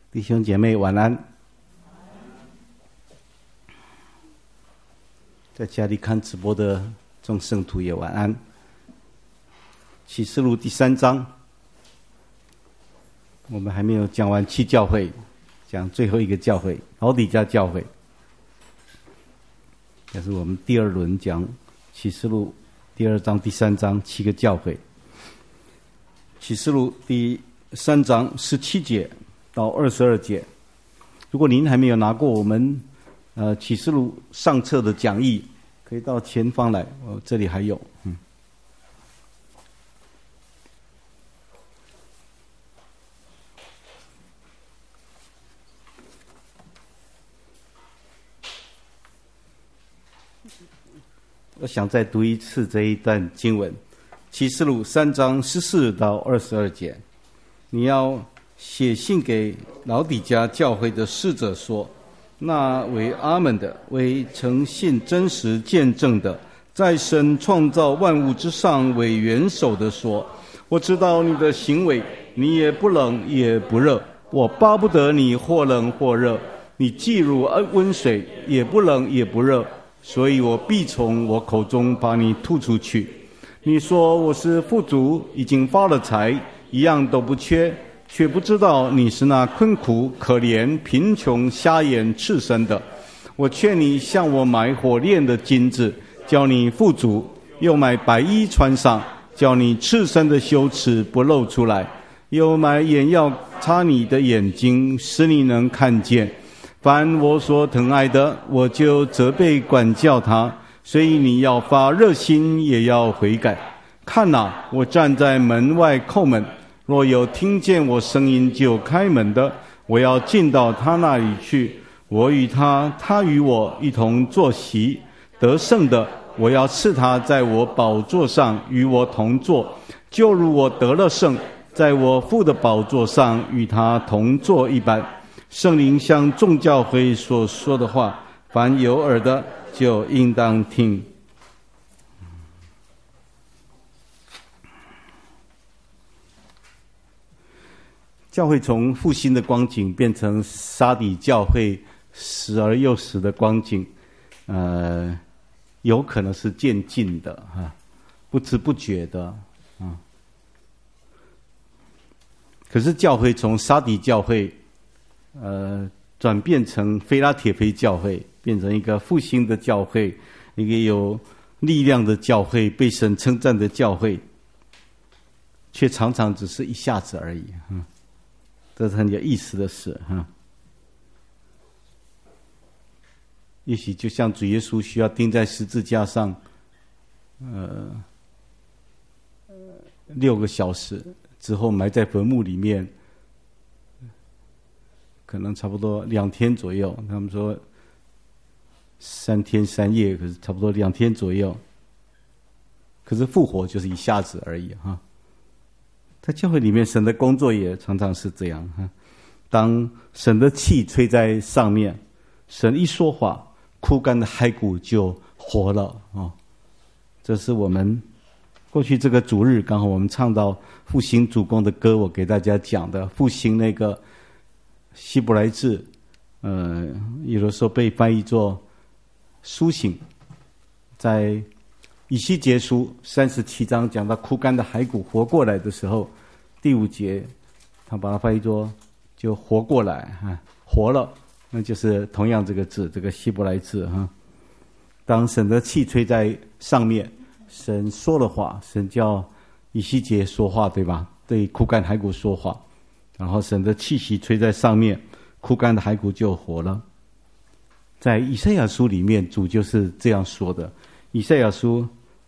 弟兄姐妹晚安，在家里看直播的众圣徒也晚安。启示录第3章，我们还没有讲完7教会，讲最后一个教会老底嘉教会。这是我们第2轮讲启示录第2章、第3章7个教会。启示录第3章17节到22节。如果您还没有拿过我们启示录上册的讲义，可以到前方来，这里还有。我想再读一次这一段经文，启示录3章14到22节。你要写信给老底嘉教会的使者说，那为阿们的，为诚信真实见证的，在神创造万物之上为元首的说，我知道你的行为，你也不冷也不热，我巴不得你或冷或热，你既如温水，也不冷也不热，所以我必从我口中把你吐出去。你说我是富足，已经发了财，一样都不缺，却不知道你是那困苦、可怜、贫穷、瞎眼、赤身的。我劝你向我买火炼的金子，叫你富足；又买白衣穿上，叫你赤身的羞耻不露出来；又买眼药擦你的眼睛，使你能看见。凡我所疼爱的，我就责备管教他，所以你要发热心，也要悔改。看哪，我站在门外叩门，若有听见我声音就开门的，我要进到他那里去，我与他，他与我一同坐席。得胜的，我要赐他在我宝座上与我同坐，就如我得了胜，在我父的宝座上与他同坐一般。圣灵向众教会所说的话，凡有耳的就应当听。教会从复兴的光景变成撒底教会时而又时的光景，有可能是渐进的不知不觉的可是教会从撒底教会转变成菲拉铁菲教会，变成一个复兴的教会，一个有力量的教会，被神称赞的教会，却常常只是一下子而已这是很有意思的事也许就像主耶稣需要钉在十字架上6个小时之后埋在坟墓里面，可能差不多2天左右，他们说3天3夜，可是差不多2天左右。可是复活就是一下子而已在教会里面，神的工作也常常是这样当神的气吹在上面，神一说话，枯干的骸骨就活了这是我们过去这个主日，刚好我们唱到复兴主工的歌，我给大家讲的复兴那个希伯来字有的时候被翻译作苏醒。在以西结书37章讲到枯干的骸骨活过来的时候，第5节他把它翻译作就活过来活了，那就是同样这个字，这个希伯来字当神的气吹在上面，神说了话，神叫以西结说话，对吧？对枯干骸骨说话，然后神的气息吹在上面，枯干的骸骨就活了。在以赛亚书里面，主就是这样说的。以赛亚书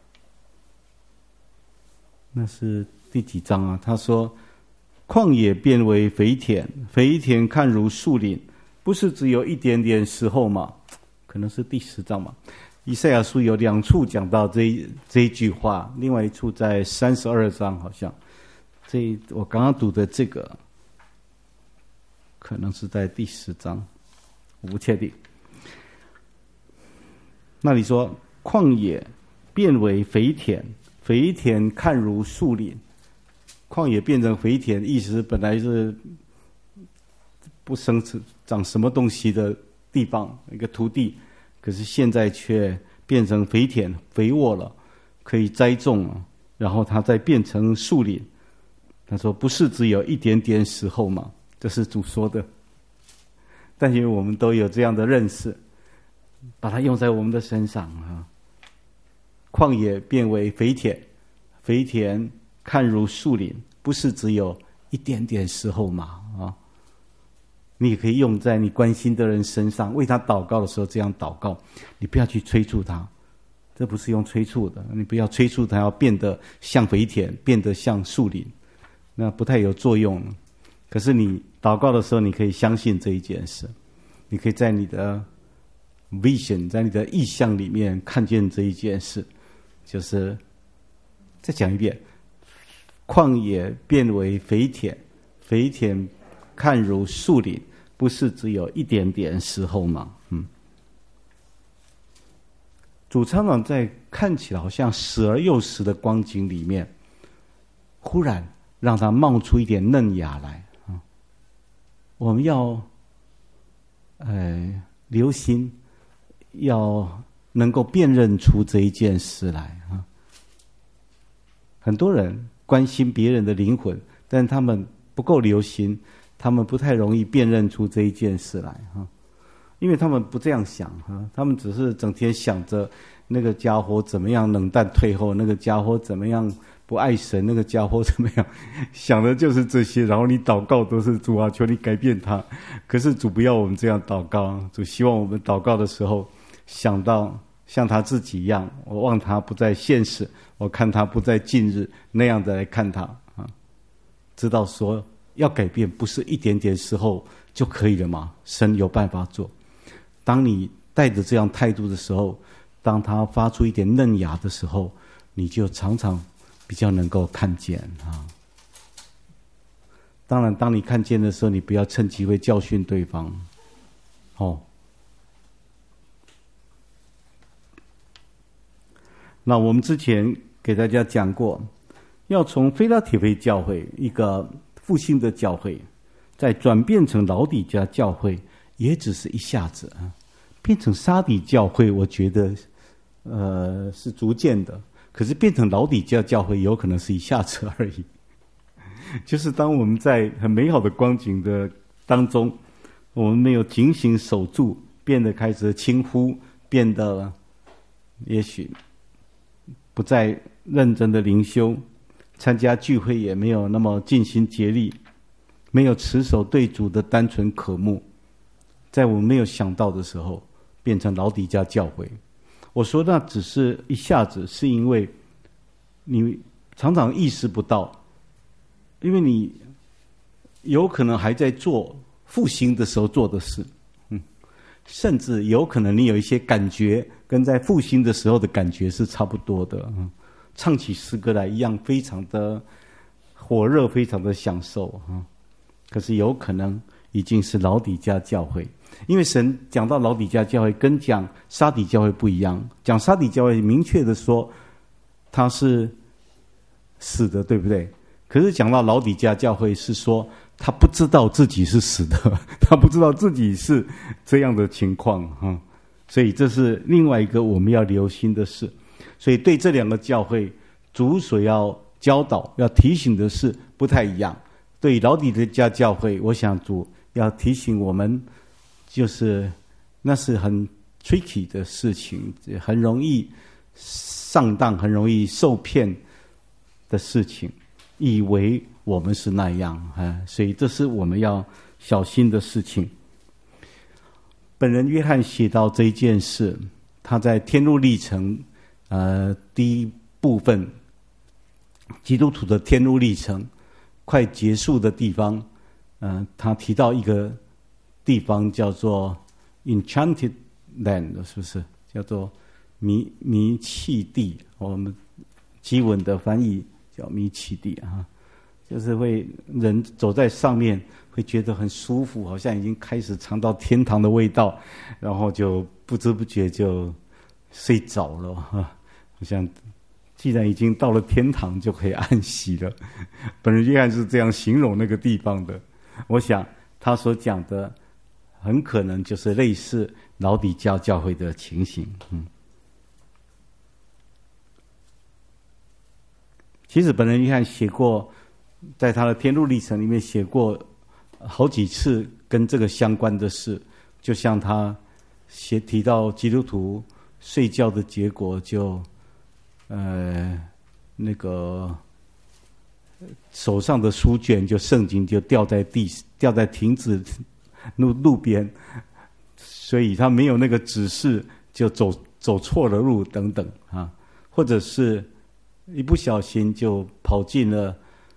那是第几章他说，旷野变为肥田，肥田看如树林，不是只有一点点时候吗？可能是第10章嘛。以赛亚书有2处讲到这一句话，另外一处在32章好像。我刚刚读的这个可能是在第10章，我不确定。那里说旷野变为肥田，肥田看如树林。旷野变成肥田，意思本来是不生长什么东西的地方，一个土地，可是现在却变成肥田肥沃了，可以栽种了，然后它再变成树林。他说不是只有一点点时候吗？这是主说的。但是我们都有这样的认识，把它用在我们的身上啊。旷野变为肥田，肥田看如树林，不是只有一点点时候嘛啊。你也可以用在你关心的人身上，为他祷告的时候这样祷告，你不要去催促他，这不是用催促的，你不要催促他要变得像肥田，变得像树林，那不太有作用。可是你祷告的时候，你可以相信这一件事，你可以在你的 vision， 在你的意象里面看见这一件事。就是再讲一遍，旷野变为肥田，肥田看如树林，不是只有一点点时候吗？主常常在看起来好像死而又死的光景里面，忽然让它冒出一点嫩芽来。我们要留心，要能够辨认出这一件事来啊。很多人关心别人的灵魂，但他们不够留心，他们不太容易辨认出这一件事来啊。因为他们不这样想啊，他们只是整天想着那个家伙怎么样冷淡退后，那个家伙怎么样不爱神，那个家伙怎么样，想的就是这些。然后你祷告都是主啊，求你改变他。可是主不要我们这样祷告，主希望我们祷告的时候想到像他自己一样，我望他不在现世，我看他不在近日，那样的来看他啊，知道说要改变不是一点点时候就可以了吗？神有办法做。当你带着这样态度的时候，当他发出一点嫩芽的时候，你就常常比较能够看见啊。当然，当你看见的时候，你不要趁机会教训对方，那我们之前给大家讲过，要从腓拉铁非教会一个复兴的教会，再转变成老底嘉教会，也只是一下子啊。变成撒底教会，我觉得是逐渐的，可是变成老底嘉教会有可能是一下子而已。就是当我们在很美好的光景的当中，我们没有警醒守住，变得开始轻忽，变得也许不再认真的灵修，参加聚会也没有那么尽心竭力，没有持守对主的单纯渴慕，在我们没有想到的时候变成老底嘉教会。我说那只是一下子，是因为你常常意识不到，因为你有可能还在做复兴的时候做的事，甚至有可能你有一些感觉跟在复兴的时候的感觉是差不多的，唱起诗歌来一样非常的火热，非常的享受。可是有可能已经是老底嘉教会，因为神讲到老底嘉教会跟讲撒底教会不一样，讲撒底教会明确的说他是死的，对不对？可是讲到老底嘉教会是说他不知道自己是死的，他不知道自己是这样的情况，所以这是另外一个我们要留心的事。所以对这两个教会，主所要教导要提醒的事不太一样。对老底嘉教会，我想主要提醒我们，就是那是很 tricky 的事情，很容易上当，很容易受骗的事情，以为我们是那样，所以这是我们要小心的事情。本人约翰写到这一件事，他在天路历程第一部分，基督徒的天路历程快结束的地方，他提到一个地方叫做 Enchanted Land， 是不是叫做迷契地？我们基文的翻译叫迷契地啊，就是会人走在上面会觉得很舒服，好像已经开始尝到天堂的味道，然后就不知不觉就睡着了啊，好像既然已经到了天堂，就可以安息了。本人约翰是这样形容那个地方的。我想他所讲的很可能就是类似老底嘉教会的情形。其实本人约翰写过，在他的天路历程里面写过好几次跟这个相关的事，就像他提到基督徒睡觉的结果就那个手上的书卷就圣经就掉在亭子路边，所以他没有那个指示就走错了路等等啊，或者是一不小心就跑进了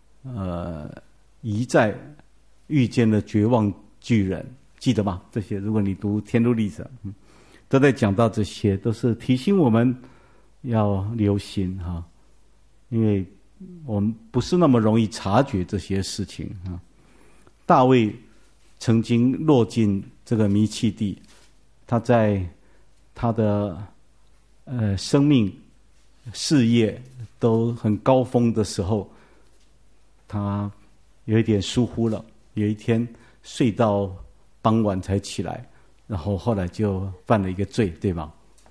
一寨，遇见了绝望巨人，记得吗？这些如果你读天路历程，都在讲到这些，都是提醒我们要留心哈，因为我们不是那么容易察觉这些事情啊。大卫曾经落进这个迷契地，他在他的生命事业都很高峰的时候，他有一点疏忽了，有一天睡到傍晚才起来，然后后来就犯了一个罪，对吧？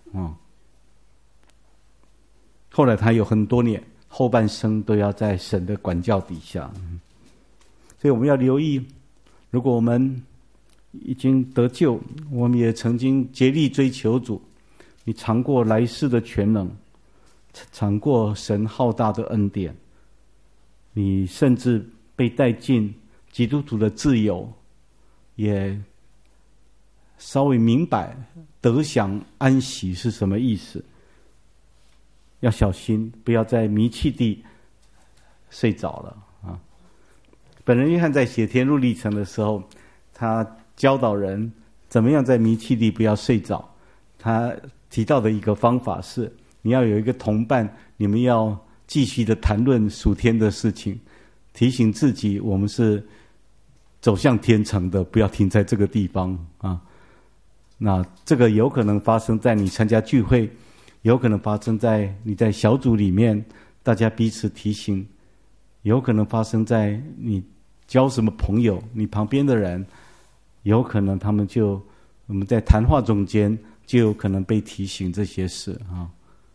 后来他有很多年后半生都要在神的管教底下，所以我们要留意，如果我们已经得救，我们也曾经竭力追求主，你尝过来世的全能，尝过神浩大的恩典，你甚至被带进基督徒的自由，也稍微明白得享安息是什么意思，要小心不要在迷契地睡着了啊！本人约翰在写天路历程的时候，他教导人怎么样在迷契地不要睡着。他提到的一个方法是，你要有一个同伴，你们要继续的谈论属天的事情，提醒自己我们是走向天城的，不要停在这个地方啊。那这个有可能发生在你参加聚会，有可能发生在你在小组里面大家彼此提醒，有可能发生在你交什么朋友，你旁边的人，有可能他们我们在谈话中间就有可能被提醒这些事啊。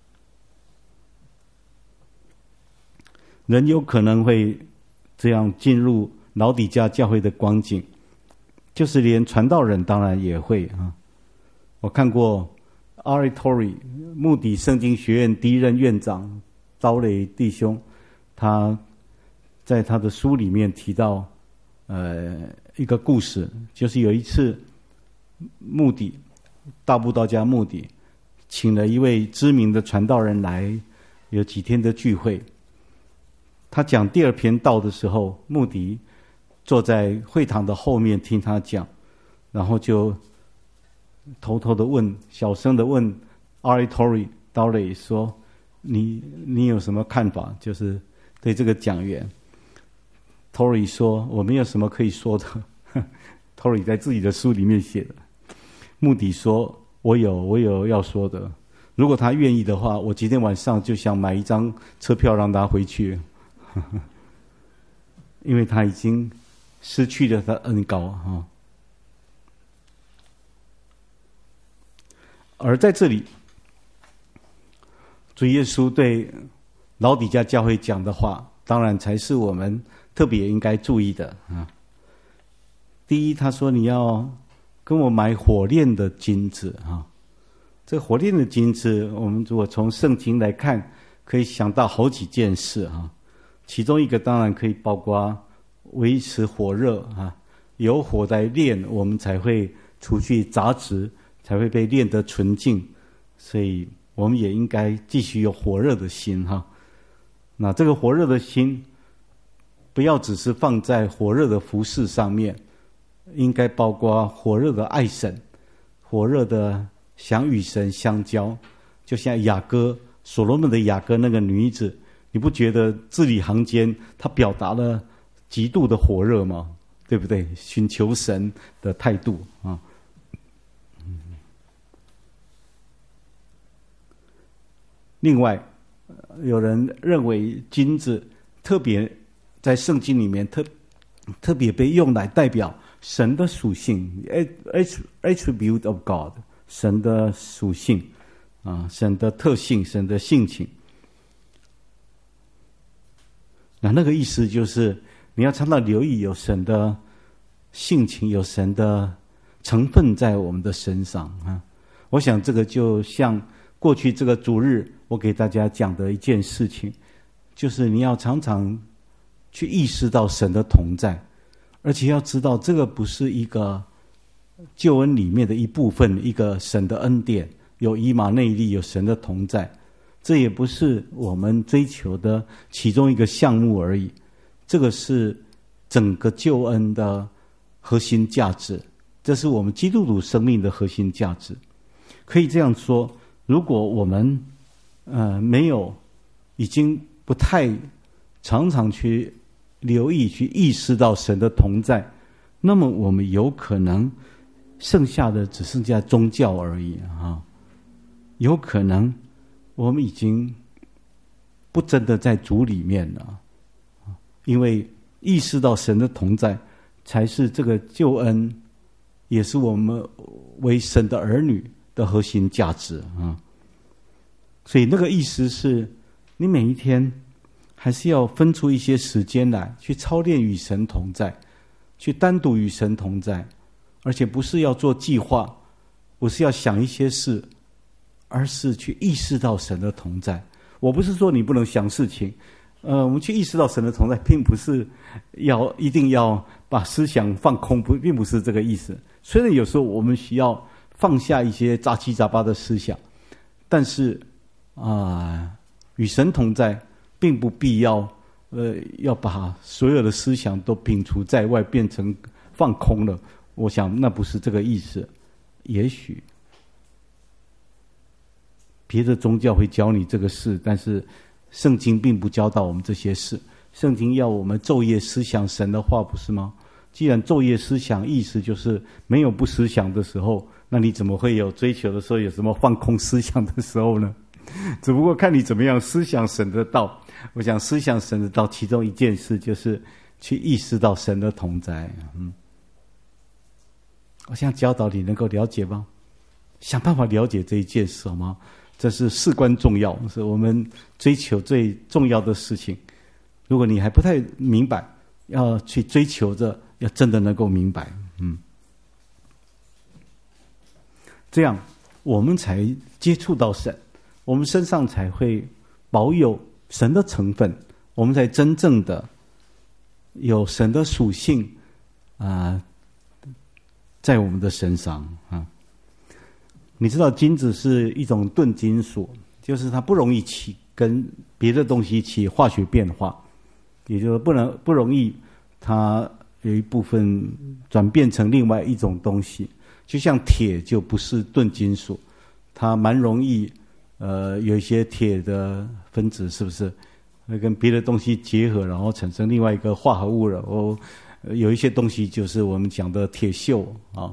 人有可能会这样进入老底嘉教会的光景，就是连传道人当然也会啊。我看过 R.A. Torrey 穆迪圣经学院第一任院长刀雷弟兄，他在他的书里面提到一个故事，就是有一次穆迪大布道家穆迪请了一位知名的传道人来，有几天的聚会。他讲第二篇道的时候，穆迪坐在会堂的后面听他讲，然后就偷偷的问，小声的问 R.A. Torrey 刀雷说，你有什么看法，就是对这个讲员。Torrey 说，我没有什么可以说的。Torrey 在自己的书里面写的。穆迪说，我有要说的，如果他愿意的话，我今天晚上就想买一张车票让他回去。因为他已经失去了他恩膏啊。而在这里，主耶稣对老底嘉教会讲的话，当然才是我们特别应该注意的啊。第一，他说你要跟我买火炼的金子啊。这火炼的金子，我们如果从圣经来看，可以想到好几件事啊。其中一个当然可以包括维持火热啊，有火来炼，我们才会除去杂质，才会被炼得纯净。所以我们也应该继续有火热的心哈。那这个火热的心，不要只是放在火热的服事上面，应该包括火热的爱神，火热的想与神相交。就像雅歌，所罗门的雅歌那个女子，你不觉得字里行间她表达了极度的火热吗？对不对？寻求神的态度啊。另外，有人认为金子特别在圣经里面特别被用来代表神的属性 attribute of God， 神的属性神的特性，神的性情。那个意思就是你要常常留意有神的性情，有神的成分在我们的身上我想这个就像过去这个主日我给大家讲的一件事情，就是你要常常去意识到神的同在，而且要知道这个不是一个救恩里面的一部分，一个神的恩典，有以马内利，有神的同在，这也不是我们追求的其中一个项目而已，这个是整个救恩的核心价值，这是我们基督徒生命的核心价值。可以这样说，如果我们没有，已经不太常常去留意去意识到神的同在，那么我们有可能剩下的只剩下宗教而已有可能我们已经不真的在主里面了，因为意识到神的同在才是这个救恩，也是我们为神的儿女的核心价值所以那个意思是，你每一天还是要分出一些时间来去操练与神同在，去单独与神同在，而且不是要做计划，不是要想一些事，而是去意识到神的同在。我不是说你不能想事情，我们去意识到神的同在，并不是一定要把思想放空，并不是这个意思。虽然有时候我们需要放下一些杂七杂八的思想，但是与神同在并不必要要把所有的思想都摒除在外，变成放空了。我想那不是这个意思。也许别的宗教会教你这个事，但是圣经并不教导我们这些事。圣经要我们昼夜思想神的话，不是吗？既然昼夜思想，意思就是没有不思想的时候，那你怎么会有追求的时候，有什么放空思想的时候呢？只不过看你怎么样思想神的道。我想思想神的道，其中一件事就是去意识到神的同在。我想教导你能够了解吗？想办法了解这一件事好吗？这是事关重要，是我们追求最重要的事情。如果你还不太明白，要去追求着，要真的能够明白，这样我们才接触到神，我们身上才会保有神的成分，我们才真正的有神的属性在我们的身上你知道金子是一种钝金属，就是它不容易跟别的东西起化学变化，也就是不容易它有一部分转变成另外一种东西。就像铁就不是钝金属，它蛮容易有一些铁的分子是不是会跟别的东西结合，然后产生另外一个化合物了。有一些东西就是我们讲的铁锈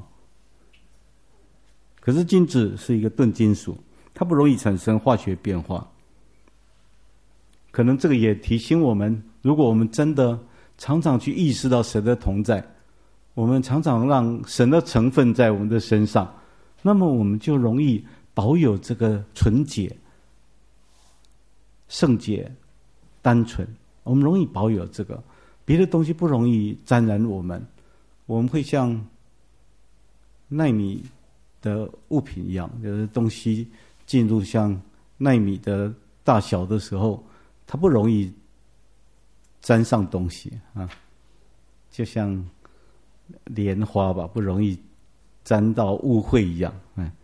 可是金子是一个钝金属，它不容易产生化学变化。可能这个也提醒我们，如果我们真的常常去意识到神的同在，我们常常让神的成分在我们的身上，那么我们就容易保有这个纯洁、圣洁、单纯，我们容易保有这个，别的东西不容易沾染我们。我们会像奈米的物品一样，就是东西进入像奈米的大小的时候，它不容易沾上东西就像莲花吧，不容易沾到污秽一样。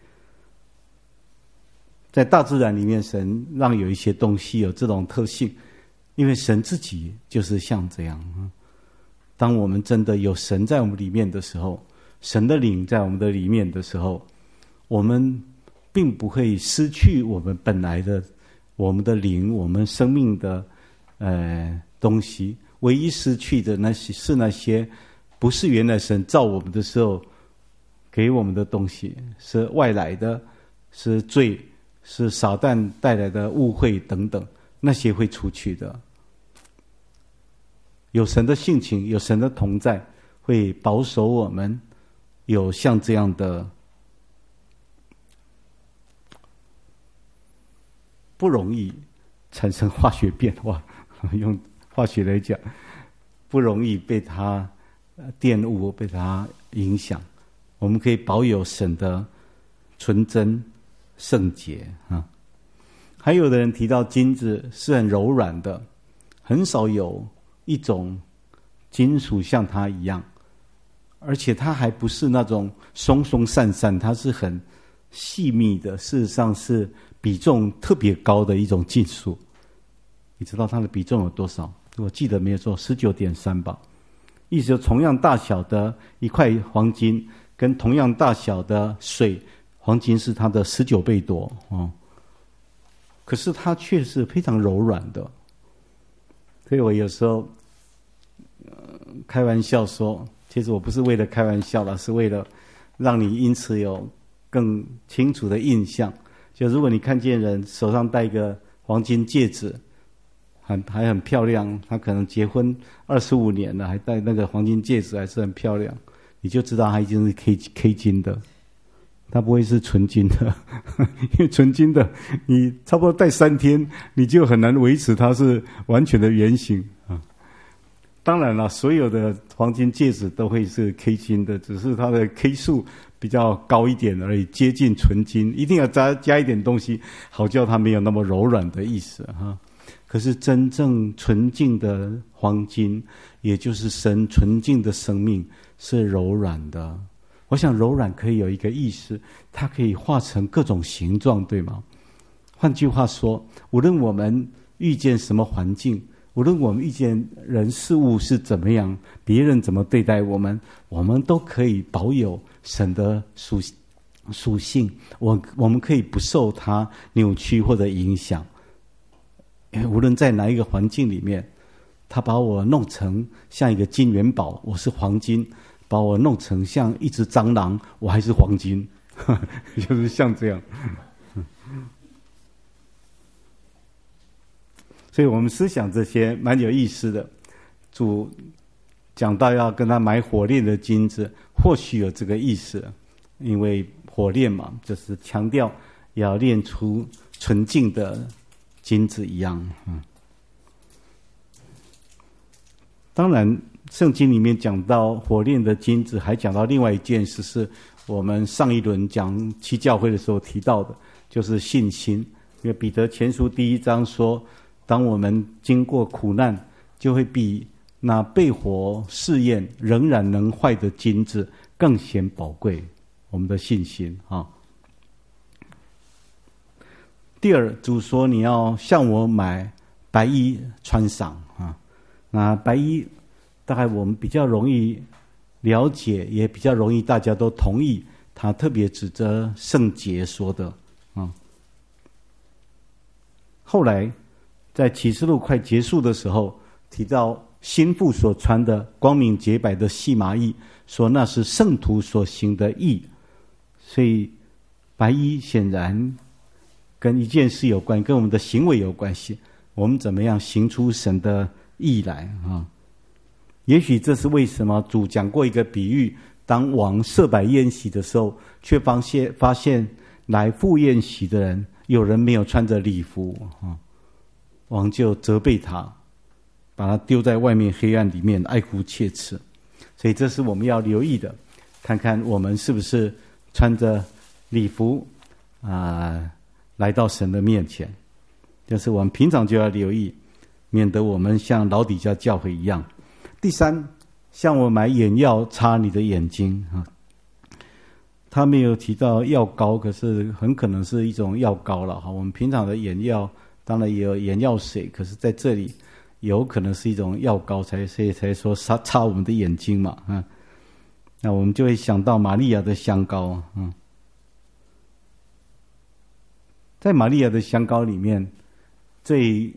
在大自然里面，神让有一些东西有这种特性，因为神自己就是像这样。当我们真的有神在我们里面的时候，神的灵在我们的里面的时候，我们并不会失去我们本来的我们的灵，我们生命的东西。唯一失去的是那些不是原来神造我们的时候给我们的东西，是外来的，是罪，是撒旦带来的误会等等，那些会出去的。有神的性情，有神的同在， 会保守我们有像这样的不容易产生化学变化，用化学来讲，不容易被它玷污、被它影响。我们可以保有神的纯真、圣洁啊。还有的人提到金子是很柔软的，很少有一种金属像它一样，而且它还不是那种松松散散，它是很细密的，事实上是比重特别高的一种金属。你知道它的比重有多少？我记得没有错，19.3吧。意思就同样大小的一块黄金，跟同样大小的水，黄金是它的19倍多哦。可是它却是非常柔软的，所以我有时候开玩笑说，其实我不是为了开玩笑啦，是为了让你因此有更清楚的印象。就如果你看见人手上戴一个黄金戒指，还很漂亮，他可能结婚25年了，还戴那个黄金戒指，还是很漂亮，你就知道他已经是 K 金的，它不会是纯金的，因为纯金的你差不多戴3天，你就很难维持它是完全的圆形啊。当然了，所有的黄金戒指都会是 K 金的，只是它的 K 数比较高一点而已，接近纯金，一定要加一点东西，好叫它没有那么柔软的意思哈。可是真正纯净的黄金，也就是神纯净的生命，是柔软的。我想柔软可以有一个意思，它可以化成各种形状，对吗？换句话说，无论我们遇见什么环境，无论我们遇见人事物是怎么样，别人怎么对待我们，我们都可以保有神的属性，我们可以不受它扭曲或者影响。无论在哪一个环境里面，他把我弄成像一个金元宝，我是黄金；把我弄成像一只蟑螂，我还是黄金，就是像这样。所以我们思想这些蛮有意思的。主讲到要跟他买火炼的金子，或许有这个意思，因为火炼嘛，就是强调要炼出纯净的金子一样。当然圣经里面讲到火炼的金子，还讲到另外一件事，是我们上一轮讲七教会的时候提到的，就是信心。因为彼得前书1章说，当我们经过苦难，就会比那被火试验仍然能坏的金子更显宝贵，我们的信心啊。第二，主说你要向我买白衣穿上啊。那白衣大概我们比较容易了解，也比较容易大家都同意，他特别指着圣洁说的啊。后来在启示录快结束的时候，提到新妇所穿的光明洁白的细麻衣，说那是圣徒所行的义。所以白衣显然跟一件事有关，跟我们的行为有关系，我们怎么样行出神的义来啊？也许这是为什么主讲过一个比喻，当王设摆宴席的时候，却发现来赴宴席的人有人没有穿着礼服啊，王就责备他，把他丢在外面黑暗里面，哀哭切齿。所以这是我们要留意的，看看我们是不是穿着礼服来到神的面前。但是我们平常就要留意，免得我们像老底嘉教会一样。第三，向我买眼药擦你的眼睛啊。他没有提到药膏，可是很可能是一种药膏了哈。我们平常的眼药当然也有眼药水，可是在这里有可能是一种药膏，所以才说擦我们的眼睛嘛啊。那我们就会想到玛利亚的香膏啊。在玛利亚的香膏里面，最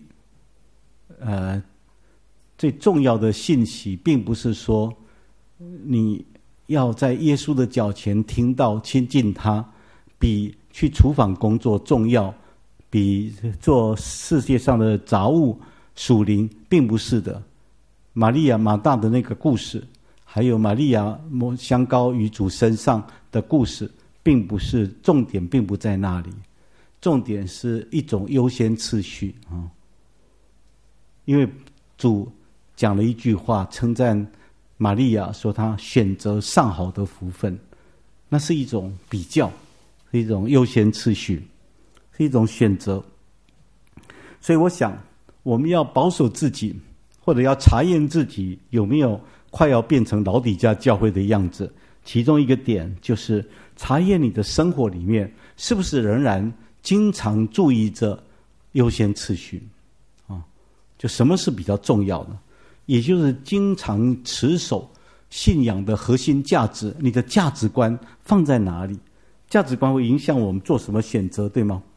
重要的信息，并不是说你要在耶稣的脚前听到亲近他，比去厨房工作重要，比做世界上的杂物属灵，并不是的。玛利亚马大的那个故事， 还有玛利亚抹香膏于主身上的故事，并不是重点，并不在那里。重点是一种优先次序啊。因为主讲了一句话，称赞玛利亚，说她选择上好的福分，那是一种比较，是一种优先次序，是一种选择。所以我想，我们要保守自己，或者要查验自己有没有快要变成老底嘉教会的样子。其中一个点就是查验你的生活里面是不是仍然经常注意着优先次序啊，就什么是比较重要的，也就是经常持守信仰的核心价值，你的价值观放在哪里？价值观会影响我们做什么选择，对吗？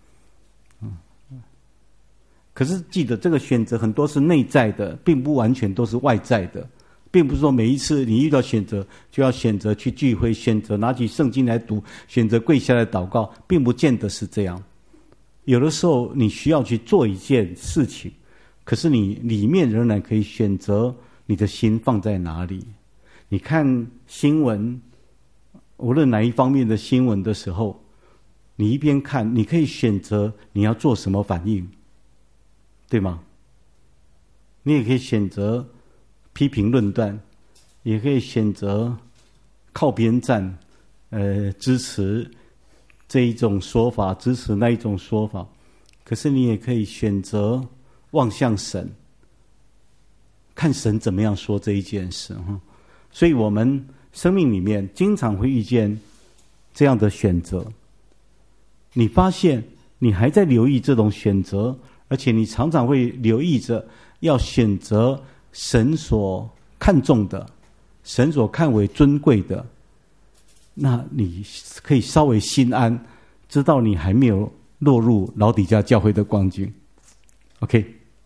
可是记得这个选择很多是内在的，并不完全都是外在的，并不是说每一次你遇到选择就要选择去聚会，选择拿起圣经来读，选择跪下来祷告，并不见得是这样。有的时候你需要去做一件事情，可是你里面仍然可以选择你的心放在哪里。你看新闻，无论哪一方面的新闻的时候，你一边看，你可以选择你要做什么反应，对吗？你也可以选择批评论断，也可以选择靠边站，支持这一种说法，支持那一种说法。可是你也可以选择望向神，看神怎么样说这一件事。所以我们生命里面经常会遇见这样的选择。你发现你还在留意这种选择，而且你常常会留意着要选择神所看重的，神所看为尊贵的，那你可以稍微心安，知道你还没有落入老底嘉教会的光景。 OK，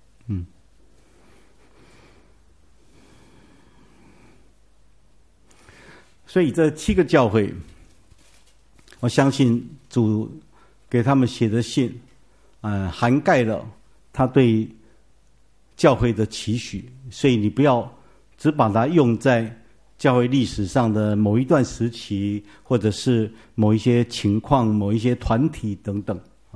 所以这7个教会，我相信主给他们写的信涵盖了他对教会的期许，所以你不要只把它用在教会历史上的某一段时期，或者是某一些情况、某一些团体等等啊。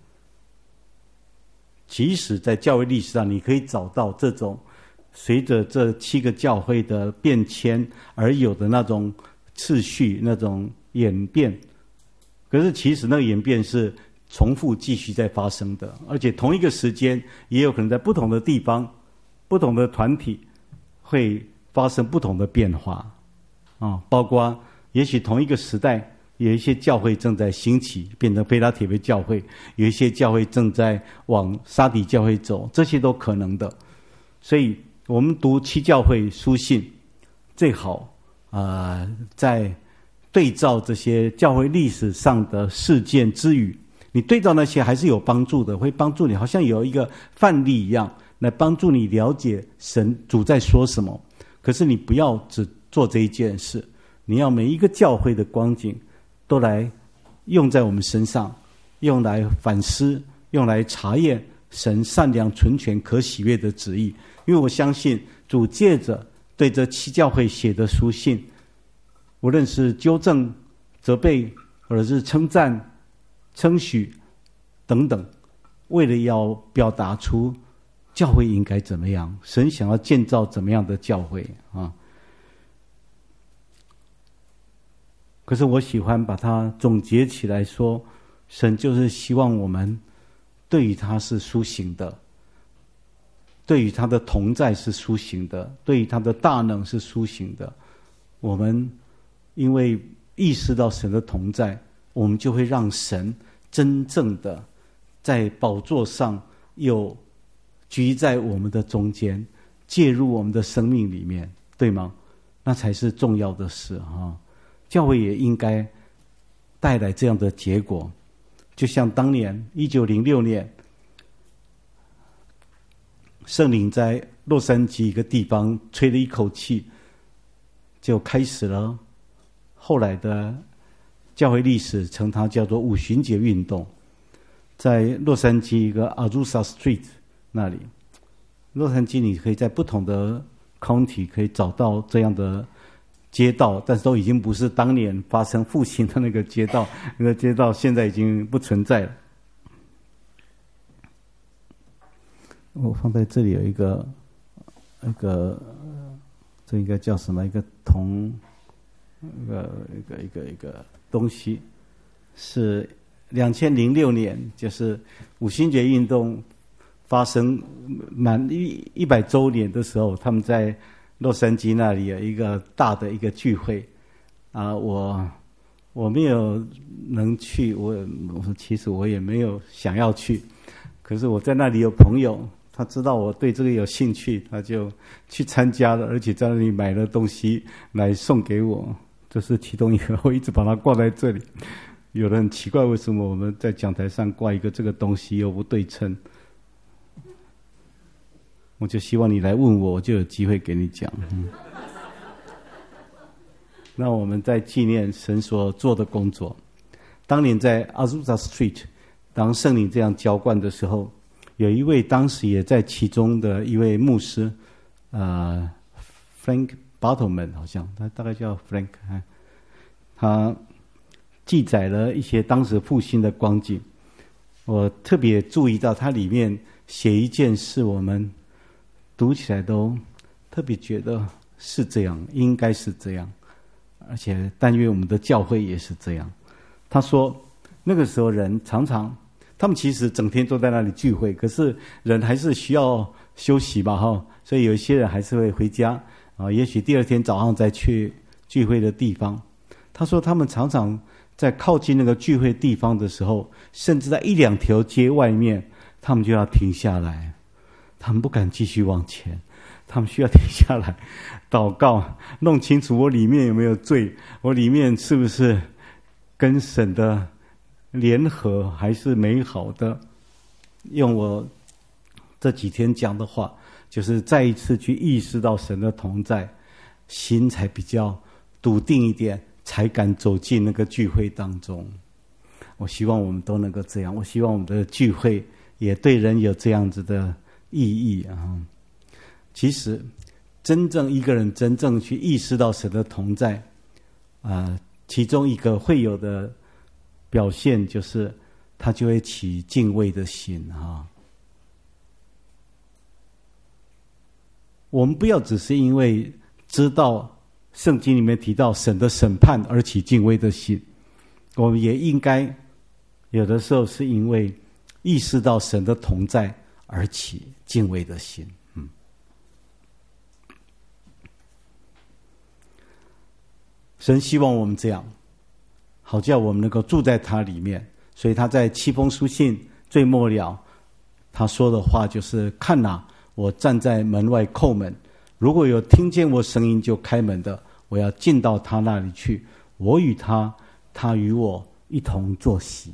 即使在教会历史上，你可以找到这种随着这7个教会的变迁而有的那种次序、那种演变。可是其实那个演变是重复继续在发生的，而且同一个时间也有可能在不同的地方、不同的团体会发生不同的变化啊，包括也许同一个时代有一些教会正在兴起，变成腓拉铁非教会，有一些教会正在往撒底教会走，这些都可能的。所以我们读7教会书信，最好在对照这些教会历史上的事件之余，你对照那些还是有帮助的，会帮助你好像有一个范例一样，来帮助你了解神主在说什么。可是你不要只做这一件事，你要每一个教会的光景都来用在我们身上，用来反思，用来查验神善良、纯全、可喜悦的旨意。因为我相信主借着对这7教会写的书信，无论是纠正、责备，或者是称赞、称许等等，为了要表达出教会应该怎么样，神想要建造怎么样的教会啊。可是我喜欢把它总结起来说，神就是希望我们对于他是苏醒的，对于他的同在是苏醒的，对于他的大能是苏醒的。我们因为意识到神的同在，我们就会让神真正的在宝座上有居在我们的中间，介入我们的生命里面，对吗？那才是重要的事啊！教会也应该带来这样的结果。就像当年1906年，圣灵在洛杉矶一个地方吹了一口气，就开始了后来的教会历史，称它叫做五旬节运动。在洛杉矶一个 Azusa Street 那里，洛杉矶你可以在不同的 county 可以找到这样的街道，但是都已经不是当年发生复兴的那个街道，那个街道现在已经不存在了。我放在这里有一个这应该叫什么？一个铜，一个东西，是2006年，就是五星节运动发生满100周年的时候，他们在洛杉矶那里有一个大的一个聚会啊，我没有能去，其实我也没有想要去，可是我在那里有朋友，他知道我对这个有兴趣，他就去参加了，而且在那里买了东西来送给我，这是其中一个，我一直把它挂在这里。有人很奇怪，为什么我们在讲台上挂一个这个东西又不对称？我就希望你来问我，我就有机会给你讲。那我们在纪念神所做的工作。当年在 Azusa Street 当圣灵这样浇灌的时候，有一位当时也在其中的一位牧师Frank Bartleman 好像他大概叫 Frank， 他记载了一些当时复兴的光景。我特别注意到他里面写一件事，我们读起来都特别觉得是这样，应该是这样，而且但愿我们的教会也是这样。他说那个时候人常常他们其实整天都在那里聚会，可是人还是需要休息吧，所以有一些人还是会回家啊，也许第二天早上再去聚会的地方。他说他们常常在靠近那个聚会地方的时候，甚至在1-2条街外面，他们就要停下来，他们不敢继续往前，他们需要停下来祷告，弄清楚我里面有没有罪，我里面是不是跟神的联合还是美好的。用我这几天讲的话，就是再一次去意识到神的同在，心才比较笃定一点，才敢走进那个聚会当中。我希望我们都能够这样，我希望我们的聚会也对人有这样子的意义啊。其实真正一个人真正去意识到神的同在其中一个会有的表现就是他就会起敬畏的心我们不要只是因为知道圣经里面提到神的审判而起敬畏的心，我们也应该有的时候是因为意识到神的同在而起敬畏的心。神希望我们这样，好叫我们能够住在他里面。所以他在7封书信最末了，他说的话就是看哪，我站在门外叩门，如果有听见我声音就开门的，我要进到他那里去，我与他，他与我一同坐席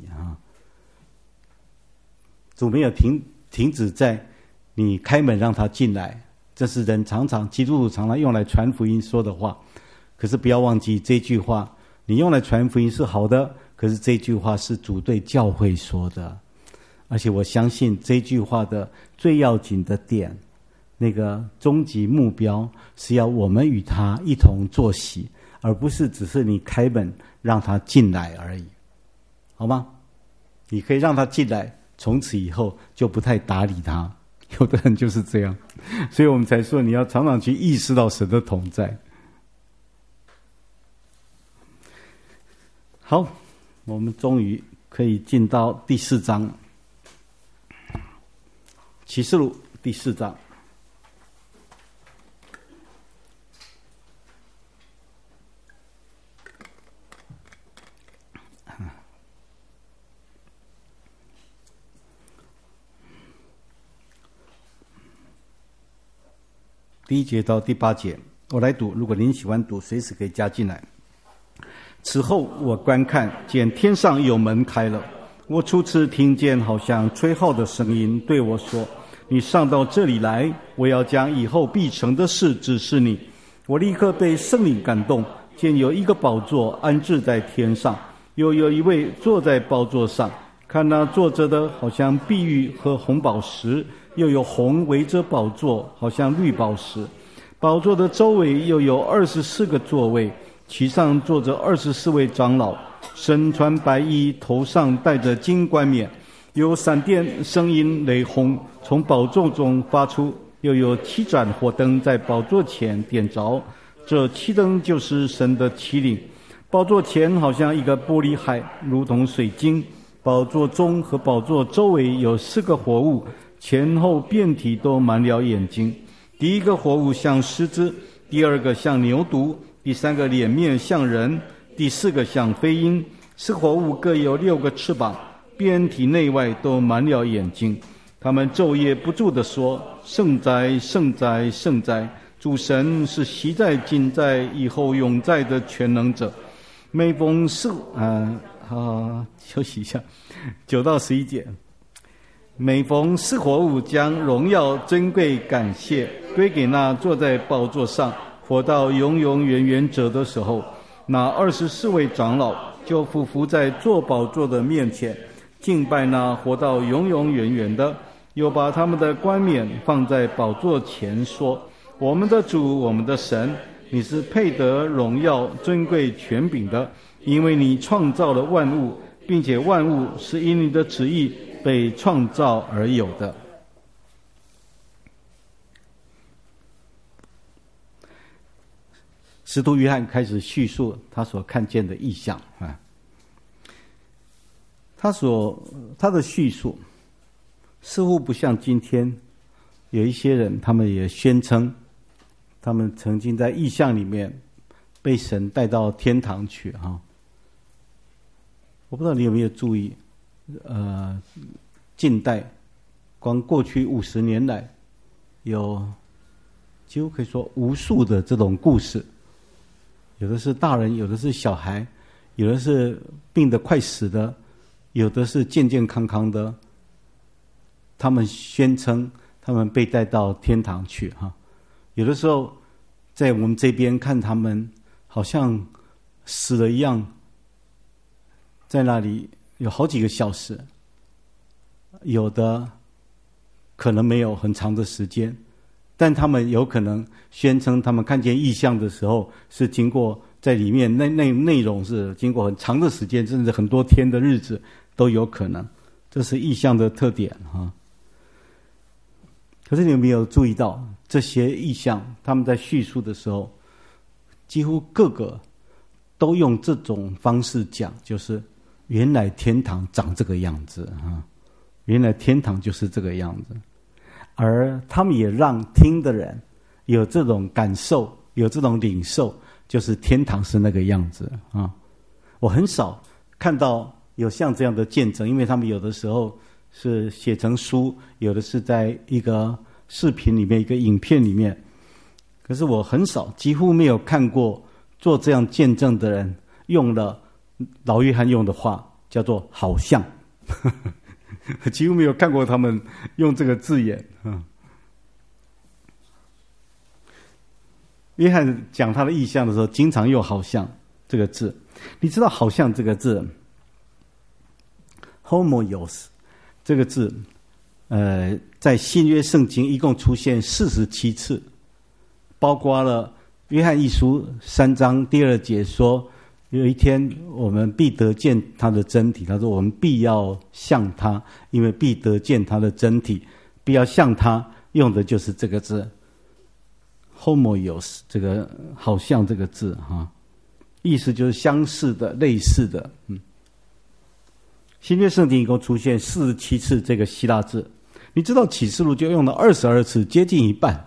主没有停止在你开门让他进来，这是人基督徒常常用来传福音说的话。可是不要忘记这句话，你用来传福音是好的，可是这句话是主对教会说的。而且我相信这句话的最要紧的点，那个终极目标是要我们与他一同坐席，而不是只是你开门让他进来而已，好吗？你可以让他进来，从此以后就不太搭理他，有的人就是这样。所以我们才说你要常常去意识到神的同在。好，我们终于可以进到第4章，启示录第4章。第1节到第8节，我来读，如果您喜欢读，随时可以加进来。此后我观看，见天上有门开了，我初次听见好像吹号的声音对我说，你上到这里来，我要将以后必成的事指示你。我立刻被圣灵感动，见有一个宝座安置在天上，又有一位坐在宝座上，看那坐着的好像碧玉和红宝石，又有红围着宝座好像绿宝石， 宝座的周围又有24个座位，其上坐着24位长老，身穿白衣，头上戴着金冠冕。有闪电、声音、雷轰从宝座中发出，又有7盏火灯在宝座前点着。这7灯就是神的旗领。宝座前好像一个玻璃海，如同水晶。宝座中和宝座周围有4个活物，前后遍体都满了眼睛。第一个活物像狮子，第二个像牛犊，第3个脸面像人，第4个像飞鹰。4活物各有6个翅膀，遍体内外都满了眼睛。他们昼夜不住地说：圣哉，圣哉，圣哉！主神是昔在、今在、以后永在的全能者。每逢休息一下，9到11节。每逢4活物将荣耀、尊贵、感谢归给那坐在宝座上活到永永远远者的时候，那24位长老就俯伏在坐宝座的面前，敬拜那活到永永远远的，又把他们的冠冕放在宝座前，说：我们的主，我们的神，你是配得荣耀、尊贵、权柄的，因为你创造了万物，并且万物是因你的旨意被创造而有的。使徒约翰开始叙述他所看见的异象啊，他的叙述似乎不像今天有一些人，他们也宣称他们曾经在异象里面被神带到天堂去哈。我不知道你有没有注意，近代光过去50年来，有几乎可以说无数的这种故事，有的是大人，有的是小孩，有的是病得快死的，有的是健健康康的。他们宣称他们被带到天堂去哈。有的时候在我们这边看他们好像死了一样，在那里有好几个小时，有的可能没有很长的时间，但他们有可能宣称他们看见异象的时候是经过在里面内容是经过很长的时间，甚至很多天的日子都有可能。这是异象的特点哈。可是你有没有注意到这些异象，他们在叙述的时候几乎各个都用这种方式讲，就是原来天堂长这个样子啊，原来天堂就是这个样子。而他们也让听的人有这种感受，有这种领受，就是天堂是那个样子啊。我很少看到有像这样的见证，因为他们有的时候是写成书，有的是在一个视频里面，一个影片里面。可是我很少，几乎没有看过做这样见证的人用了老约翰用的话，叫做好像几乎没有看过他们用这个字眼。约翰讲他的意象的时候，经常用好像这个字。你知道好像这个字 homoios 这个字在新约圣经一共出现47次，包括了约翰一书3章第2节说，有一天我们必得见他的真体。他说我们必要像他，因为必得见他的真体，必要像他，用的就是这个字 homoios 这个好像这个字哈，意思就是相似的、类似的。新约圣经一共出现47次这个希腊字。你知道启示录就用了22次，接近一半。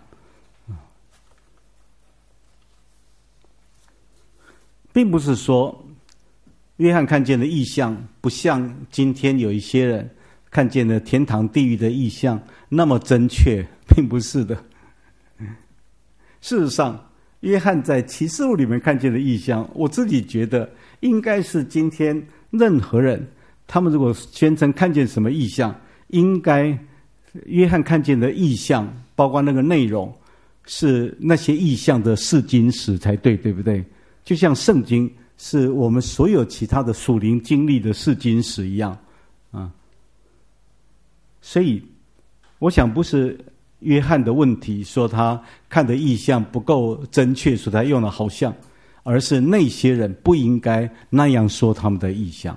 并不是说约翰看见的异象不像今天有一些人看见的天堂地狱的异象那么真确，并不是的。事实上，约翰在启示录里面看见的异象，我自己觉得应该是今天任何人他们如果宣称看见什么异象，应该约翰看见的异象包括那个内容是那些异象的试金石才对，对不对？就像圣经是我们所有其他的属灵经历的试金石一样啊。所以我想不是约翰的问题，说他看的意象不够真确，所以他用了好像，而是那些人不应该那样说他们的意象。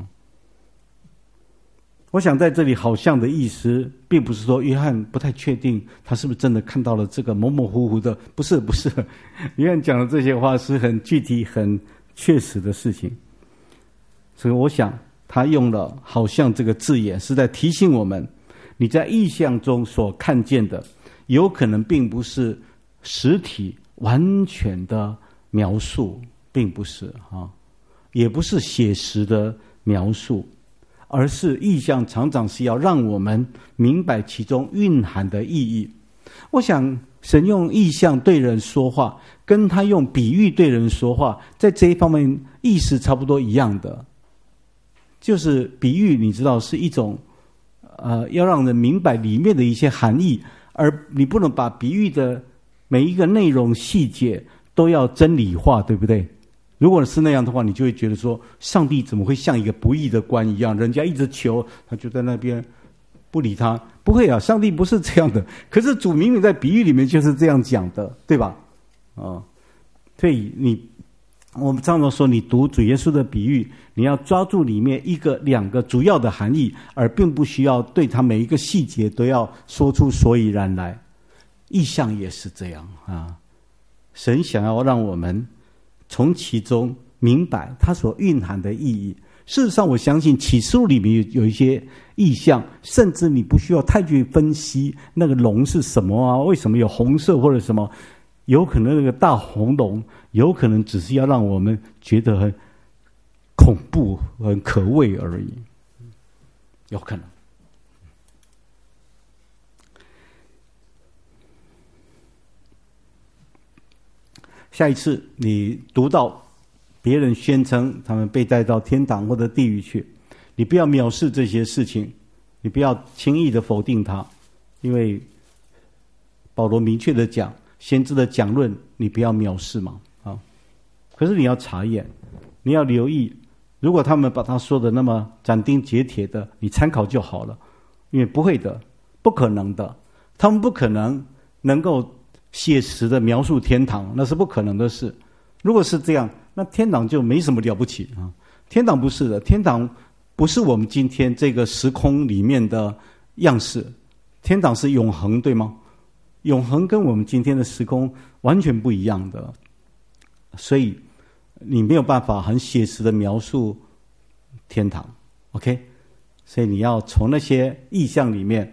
我想在这里好像的意思，并不是说约翰不太确定他是不是真的看到了这个模模糊糊的，不是。约翰讲的这些话是很具体、很确实的事情，所以我想他用了好像这个字眼，是在提醒我们，你在意象中所看见的，有可能并不是实体完全的描述，并不是也不是写实的描述，而是意象常常是要让我们明白其中蕴含的意义。我想神用意象对人说话，跟他用比喻对人说话，在这一方面意思差不多一样的，就是比喻你知道是一种要让人明白里面的一些含义，而你不能把比喻的每一个内容细节都要真理化，对不对？如果是那样的话，你就会觉得说，上帝怎么会像一个不义的官一样，人家一直求，他就在那边不理他。不会啊，上帝不是这样的。可是主明明在比喻里面就是这样讲的，对吧？所以我们常常说，你读主耶稣的比喻，你要抓住里面两个主要的含义，而并不需要对他每一个细节都要说出所以然来。意象也是这样神想要让我们从其中明白它所蕴含的意义。事实上，我相信启示录里面有一些意象，甚至你不需要太去分析那个龙是什么为什么有红色或者什么，有可能那个大红龙，有可能只是要让我们觉得很恐怖、很可畏而已，有可能。下一次你读到别人宣称他们被带到天堂或者地狱去，你不要藐视这些事情，你不要轻易的否定它，因为保罗明确的讲，先知的讲论你不要藐视嘛可是你要查验，你要留意，如果他们把他说的那么斩钉截铁的，你参考就好了，因为不会的，不可能的，他们不可能能够写实的描述天堂，那是不可能的事。如果是这样，那天堂就没什么了不起天堂不是的，天堂不是我们今天这个时空里面的样式，天堂是永恒，对吗？永恒跟我们今天的时空完全不一样的，所以你没有办法很写实的描述天堂 OK， 所以你要从那些意象里面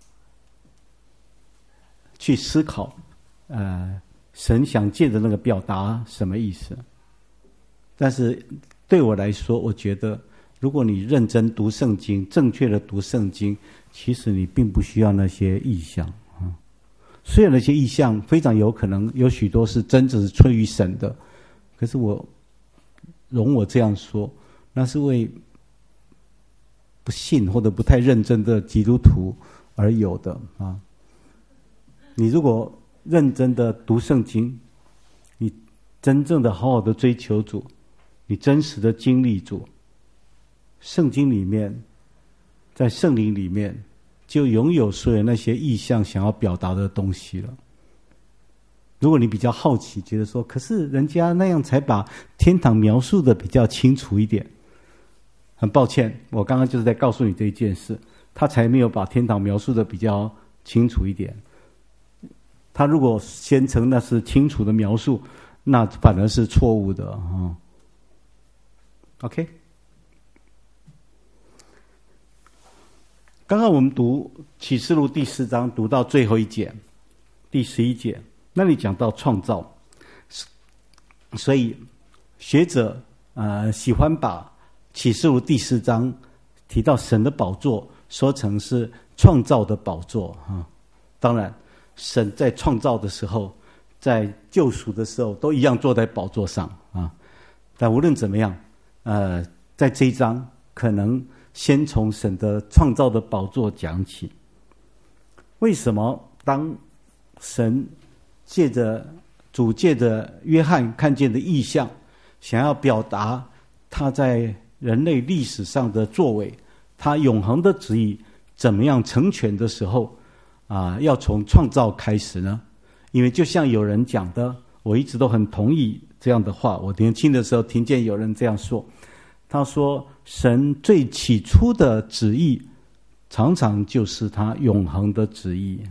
去思考神想借的那个表达什么意思。但是对我来说，我觉得如果你认真读圣经，正确的读圣经，其实你并不需要那些意象虽然那些意象非常有可能有许多是真的是出于神的，可是容我这样说，那是为不信或者不太认真的基督徒而有的你如果认真的读圣经，你真正的好好的追求主，你真实的经历主，圣经里面，在圣灵里面就拥有所有那些意象想要表达的东西了。如果你比较好奇，觉得说可是人家那样才把天堂描述的比较清楚一点，很抱歉，我刚刚就是在告诉你这一件事，他才没有把天堂描述的比较清楚一点。他如果宣称那是清楚的描述，那反而是错误的OK， 刚刚我们读启示录第4章，读到最后一节，第11节，那里讲到创造，所以学者喜欢把启示录第4章提到神的宝座说成是创造的宝座当然神在创造的时候，在救赎的时候都一样坐在宝座上但无论怎么样在这一章可能先从神的创造的宝座讲起。为什么当神主借着约翰看见的异象，想要表达他在人类历史上的作为，他永恒的旨意怎么样成全的时候， 要从创造开始呢？因为就像有人讲的，我一直都很同意这样的话。我年轻的时候听见有人这样说，他说神最起初的旨意常常就是他永恒的旨意，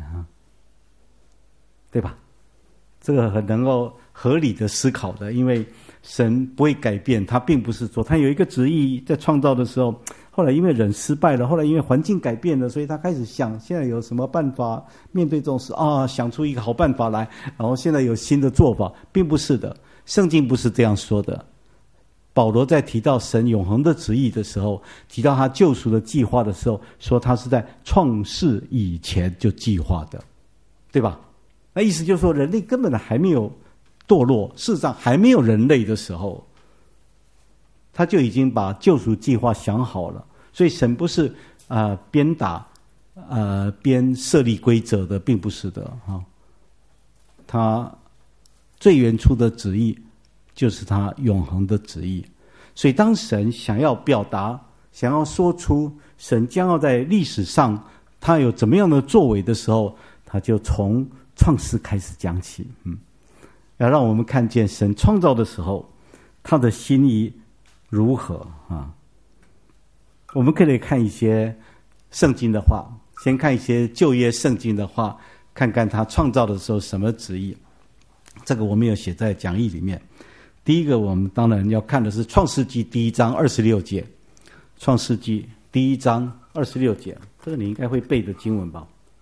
对吧？这个很能够合理的思考的，因为神不会改变，他并不是说他有一个旨意在创造的时候，后来因为人失败了，后来因为环境改变了，所以他开始想现在有什么办法面对这种事想出一个好办法来，然后现在有新的做法，并不是的，圣经不是这样说的。保罗在提到神永恒的旨意的时候，提到他救赎的计划的时候，说他是在创世以前就计划的，对吧？那意思就是说，人类根本还没有堕落，事实上还没有人类的时候，他就已经把救赎计划想好了。所以神不是边打边设立规则的，并不是的他最原初的旨意就是他永恒的旨意。所以当神想要表达，想要说出神将要在历史上他有怎么样的作为的时候，他就从创世开始讲起，要让我们看见神创造的时候他的心意如何我们可以看一些圣经的话，先看一些旧约圣经的话，看看他创造的时候什么旨意。这个我没有写在讲义里面。第一个我们当然要看的是创世纪第1章26节，创世纪第1章26节，这个你应该会背的经文吧。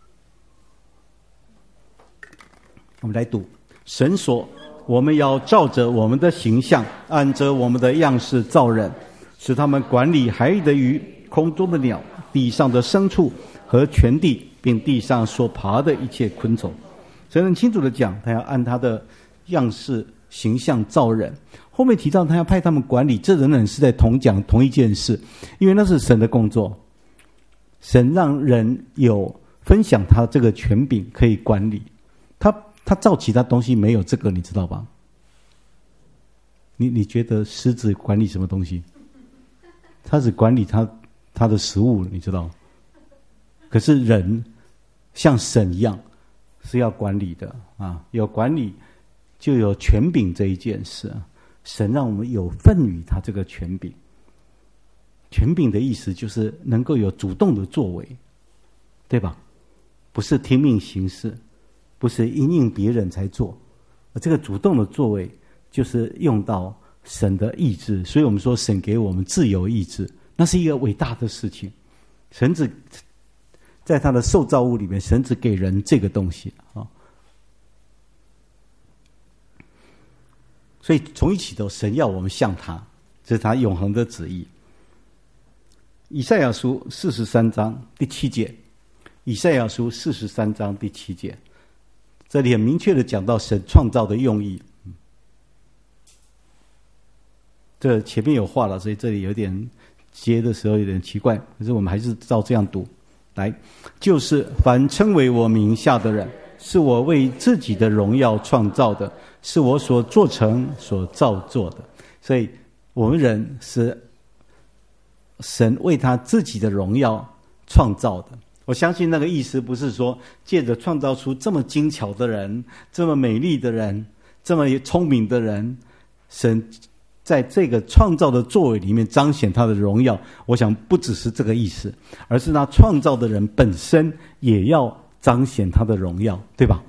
我们来读，神说，我们要照着我们的形象，按着我们的样式造人，使他们管理海里的鱼、空中的鸟、地上的牲畜和全地，并地上所爬的一切昆虫。神很清楚的讲，他要按他的样式形象造人。后面提到他要派他们管理，这仍然是在讲同一件事，因为那是神的工作。神让人有分享他这个权柄，可以管理。他造其他东西没有这个，你知道吧？你觉得狮子管理什么东西？他只管理他的食物，你知道？可是人像神一样是要管理的有管理就有权柄这一件事。神让我们有份于他这个权柄。权柄的意思就是能够有主动的作为，对吧？不是听命行事，不是因应别人才做，这个主动的作为就是用到神的意志。所以我们说神给我们自由意志，那是一个伟大的事情。神只在他的受造物里面，神只给人这个东西所以从一起头，神要我们像他，这是他永恒的旨意。以赛亚书43章第7节，以赛亚书43章第7节，这里很明确的讲到神创造的用意。这前面有话了，所以这里有点接的时候有点奇怪，可是我们还是照这样读。来，就是凡称为我名下的人，是我为自己的荣耀创造的，是我所做成所造作的。所以我们人是神为他自己的荣耀创造的。我相信那个意思不是说借着创造出这么精巧的人，这么美丽的人，这么聪明的人，神在这个创造的作为里面彰显他的荣耀。我想不只是这个意思，而是他创造的人本身也要彰显他的荣耀，对吧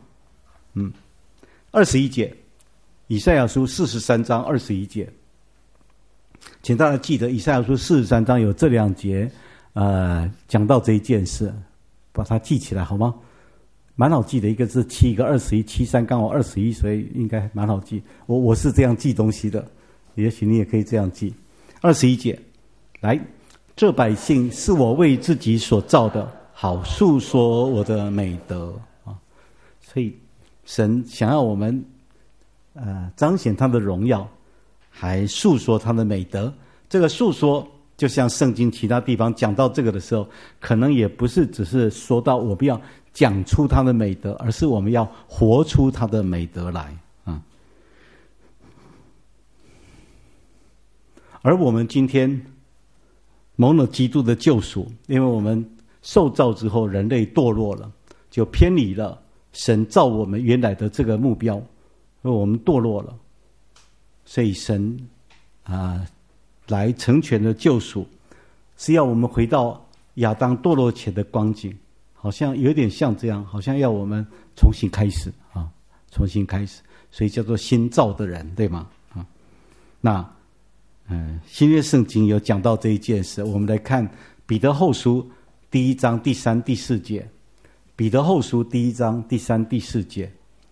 ？21节，以赛亚书43章21节，请大家记得以赛亚书43章有这2节讲到这一件事，把它记起来好吗？蛮好记的，一个是7，一个21， 73刚好21，所以应该蛮好记。我是这样记东西的，也许你也可以这样记。21节，来，这百姓是我为自己所造的，好述说我的美德所以神想要我们彰显他的荣耀，还述说他的美德。这个述说就像圣经其他地方讲到这个的时候，可能也不是只是说到我们要讲出他的美德，而是我们要活出他的美德来而我们今天蒙了基督的救赎，因为我们受造之后人类堕落了， 就偏离了神造我们原来的这个目标，而我们堕落了，所以神来成全了救赎，是要我们回到亚当堕落前的光景，好像有点像这样，好像要我们重新开始啊，重新开始，所以叫做新造的人，对吗？啊，那新约圣经有讲到这一件事，我们来看彼得后书第1章第3、第4节。彼得后书第1章第3、第4节，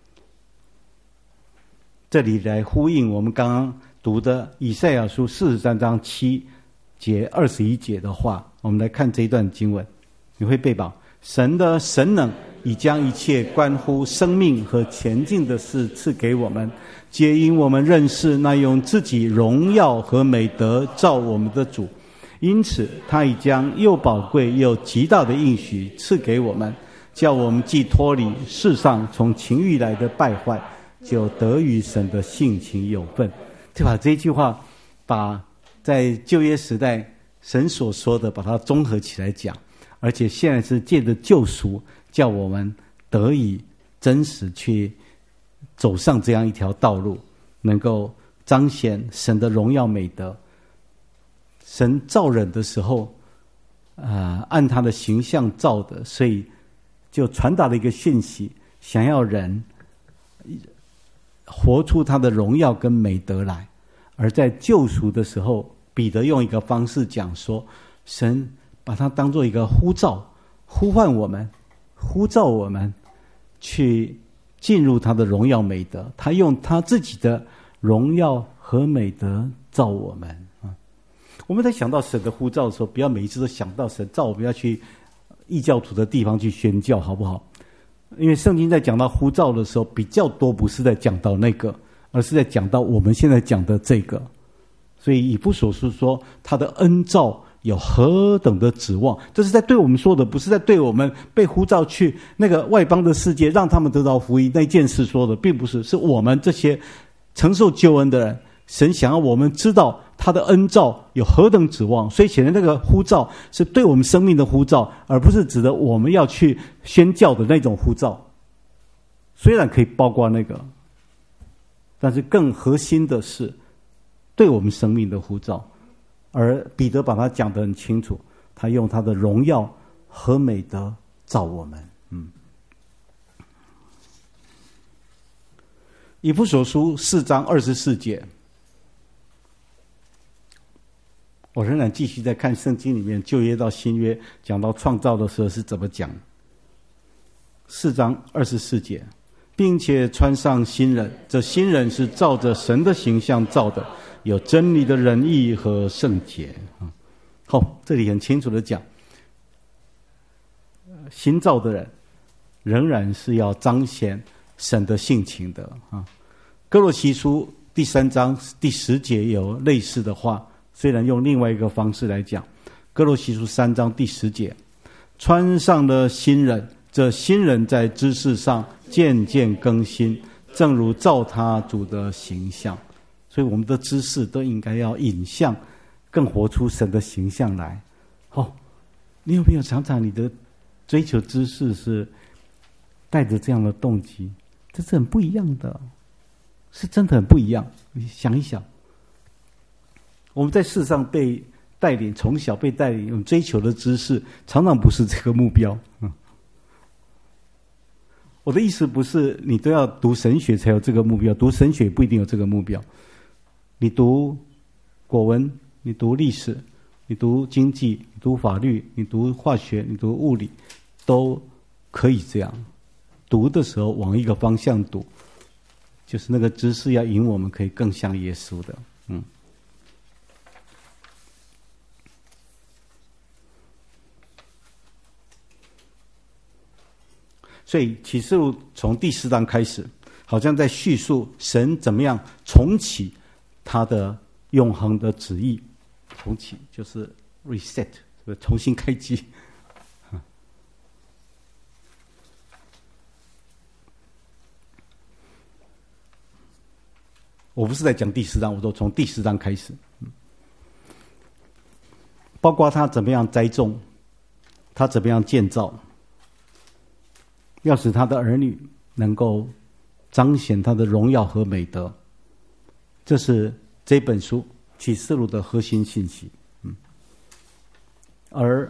这里来呼应我们刚刚读的以赛亚书43章7节21节的话。我们来看这一段经文，你会背吧？神的神能已将一切关乎生命和前进的事赐给我们，皆因我们认识那用自己荣耀和美德造我们的主，因此他已将又宝贵又极大的应许赐给我们，叫我们既脱离世上从情欲来的败坏，就得与神的性情有份。就把这句话把在旧约时代神所说的把它综合起来讲，而且现在是借着救赎叫我们得以真实去走上这样一条道路，能够彰显神的荣耀美德。神造人的时候按他的形象造的，所以就传达了一个讯息，想要人活出他的荣耀跟美德来。而在救赎的时候，彼得用一个方式讲说，神把它当作一个呼召，呼唤我们，呼召我们去进入他的荣耀美德，他用他自己的荣耀和美德造我们。我们在想到神的呼召的时候，不要每一次都想到神召我们要去异教徒的地方去宣教，好不好？因为圣经在讲到呼召的时候，比较多不是在讲到那个，而是在讲到我们现在讲的这个。所以以弗所书说他的恩召有何等的指望，这是在对我们说的，不是在对我们被呼召去那个外邦的世界让他们得到福音那件事说的，并不是，是我们这些承受救恩的人，神想要我们知道他的恩召有何等指望，所以显然那个呼召是对我们生命的呼召，而不是指的我们要去宣教的那种呼召。虽然可以包括那个，但是更核心的是对我们生命的呼召。而彼得把它讲得很清楚，他用他的荣耀和美德造我们。以弗所书4章24节，我仍然继续在看圣经里面旧约到新约讲到创造的时候是怎么讲。4章24节，并且穿上新人，这新人是照着神的形象造的，有真理的仁义和圣洁。这里很清楚的讲，新造的人仍然是要彰显神的性情的。哥罗西书第3章第10节有类似的话，虽然用另外一个方式来讲。哥罗西书3章第10节，穿上了新人，这新人在知识上渐渐更新，正如照他主的形象。所以我们的知识都应该要引向更活出神的形象来。你有没有常常你的追求知识是带着这样的动机？这是很不一样的，是真的很不一样。你想一想，我们在世上被带领，从小被带领，我们追求的知识常常不是这个目标。我的意思不是你都要读神学才有这个目标，读神学不一定有这个目标。你读国文，你读历史，你读经济，你读法律，你读化学，你读物理，都可以这样。读的时候往一个方向读，就是那个知识要引我们可以更像耶稣的。所以启示录从第4章开始，好像在叙述神怎么样重启他的永恒的旨意。重启就是 reset， 重新开机。我不是在讲第4章，我说从第4章开始，包括他怎么样栽种，他怎么样建造。 要使他的儿女能够彰显他的荣耀和美德。这是这本书启示录的核心信息。而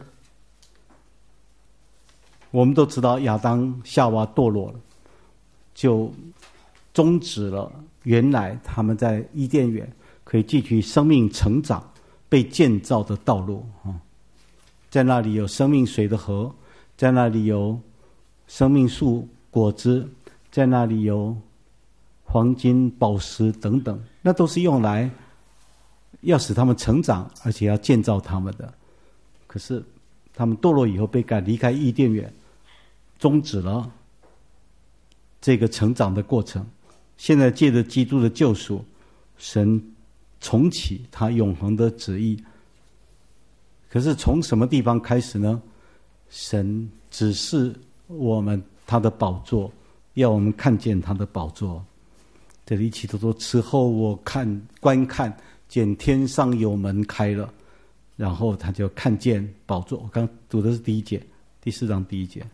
我们都知道亚当夏娃堕落了，就终止了原来他们在伊甸园可以继续生命成长被建造的道路。在那里有生命水的河，在那里有生命树果子，在那里有黄金宝石等等，那都是用来要使他们成长，而且要建造他们的。可是他们堕落以后被赶离开伊甸园，终止了这个成长的过程。现在借着基督的救赎，神重启他永恒的旨意。可是从什么地方开始呢？神指示我们他的宝座，要我们看见他的宝座。这里一起都说：此后我观看，见天上有门开了，然后他就看见宝座。我刚读的是第一节，第4章第1节。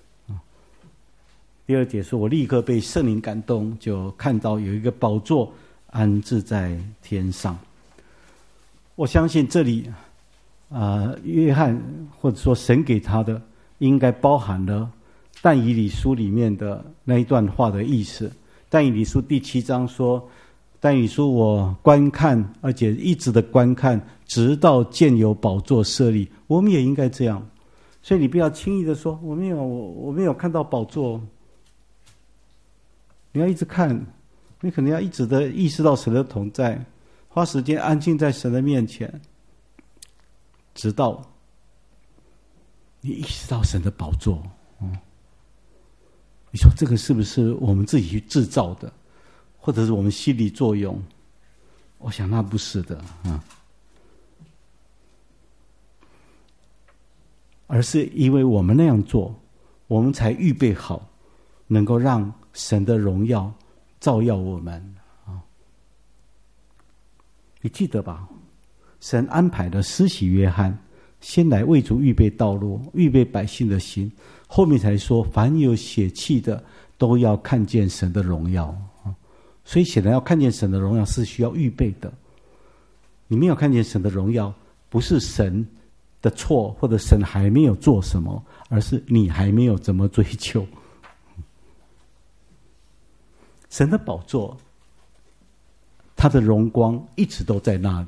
第2节说，我立刻被圣灵感动，就看到有一个宝座安置在天上。我相信这里约翰或者说神给他的，应该包含了但以理书里面的那一段话的意思。但以理书第7章说，但以理书我观看，而且一直的观看，直到见有宝座设立。我们也应该这样。所以你不要轻易的说我没有看到宝座。你要一直看，你可能要一直的意识到神的同在，花时间安静在神的面前，直到你意识到神的宝座。你说这个是不是我们自己去制造的，或者是我们心理作用？我想那不是的，而是因为我们那样做，我们才预备好，能够让神的荣耀照耀我们。你记得吧？神安排了施洗约翰先来为主预备道路，预备百姓的心，后面才说凡有血气的都要看见神的荣耀。所以显然要看见神的荣耀是需要预备的。你没有看见神的荣耀，不是神的错，或者神还没有做什么，而是你还没有怎么追求。神的宝座，他的荣光一直都在那里，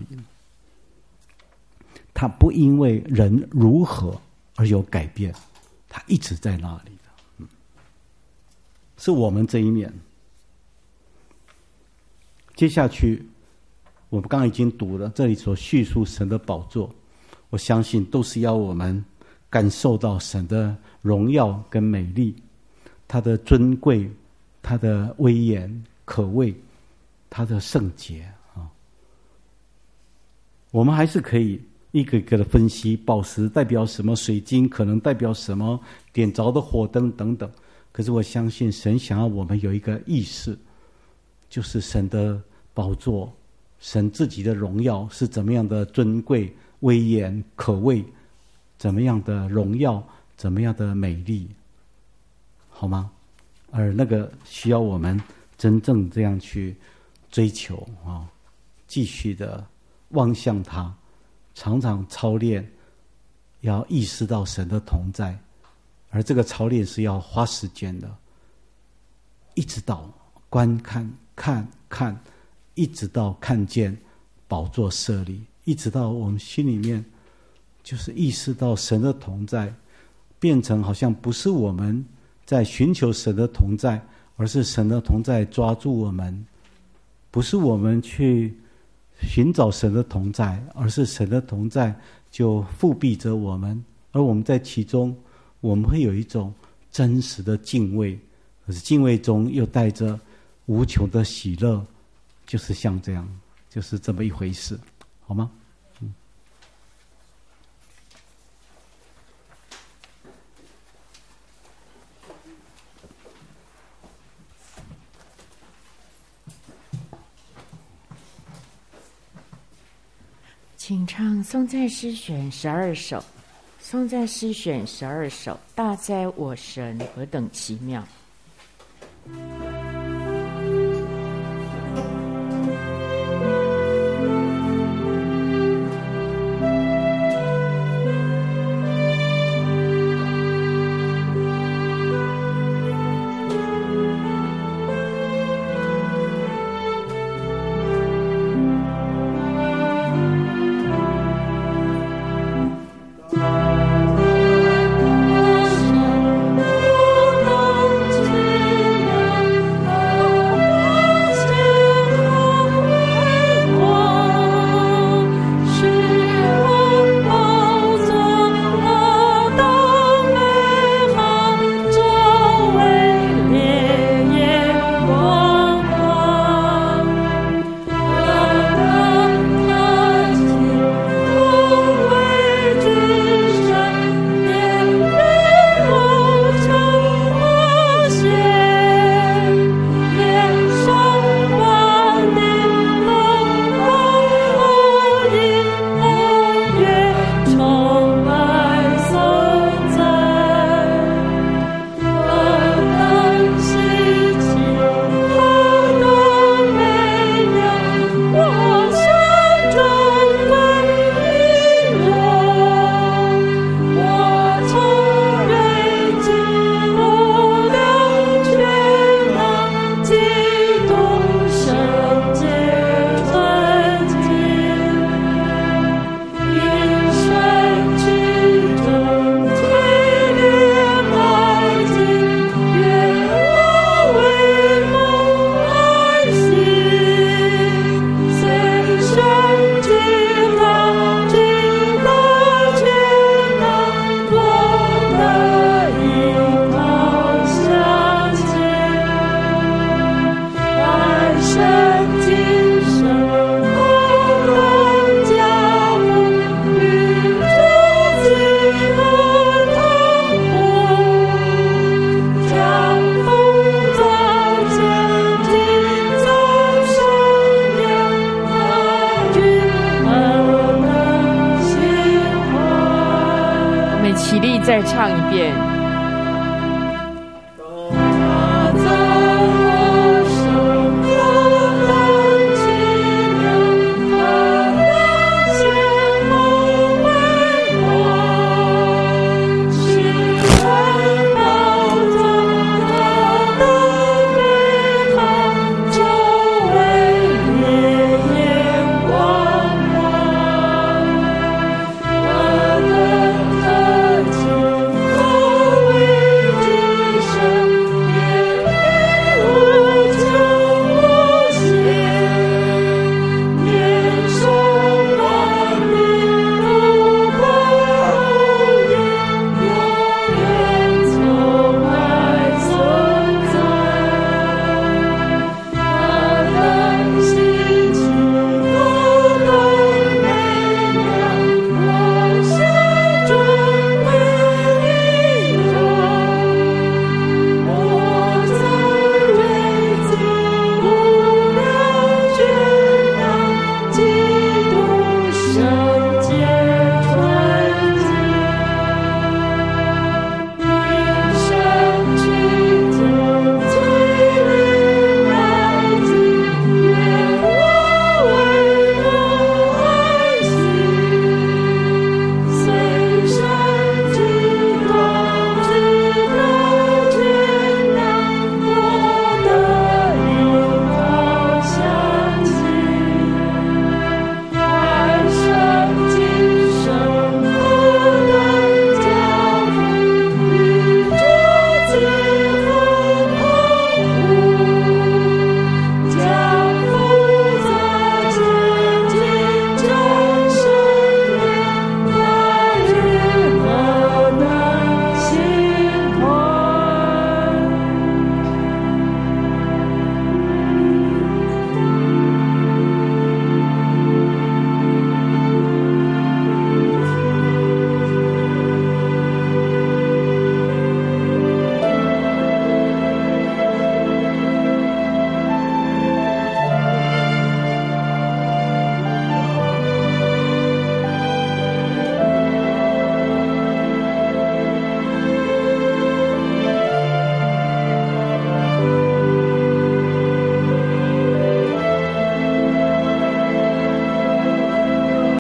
他不因为人如何而有改变，他一直在那里的。是我们这一面。接下去我们刚刚已经读了，这里所叙述神的宝座，我相信都是要我们感受到神的荣耀跟美丽，他的尊贵，他的威严可畏，他的圣洁。我们还是可以一个一个的分析，宝石代表什么，水晶可能代表什么，点着的火灯等等。可是我相信神想要我们有一个意识，就是神的宝座，神自己的荣耀是怎么样的尊贵、威严、可畏，怎么样的荣耀，怎么样的美丽，好吗？而那个需要我们真正这样去追求继续的望向他，常常操练，要意识到神的同在，而这个操练是要花时间的，一直到观看看，一直到看见宝座设立，一直到我们心里面就是意识到神的同在，变成好像不是我们在寻求神的同在，而是神的同在抓住我们，不是我们去寻找神的同在，而是神的同在就覆庇着我们，而我们在其中，我们会有一种真实的敬畏，可是敬畏中又带着无穷的喜乐，就是像这样，就是这么一回事，好吗？ 请唱颂赞诗选12首， 颂赞诗选12首，大哉我神何等奇妙！再唱一遍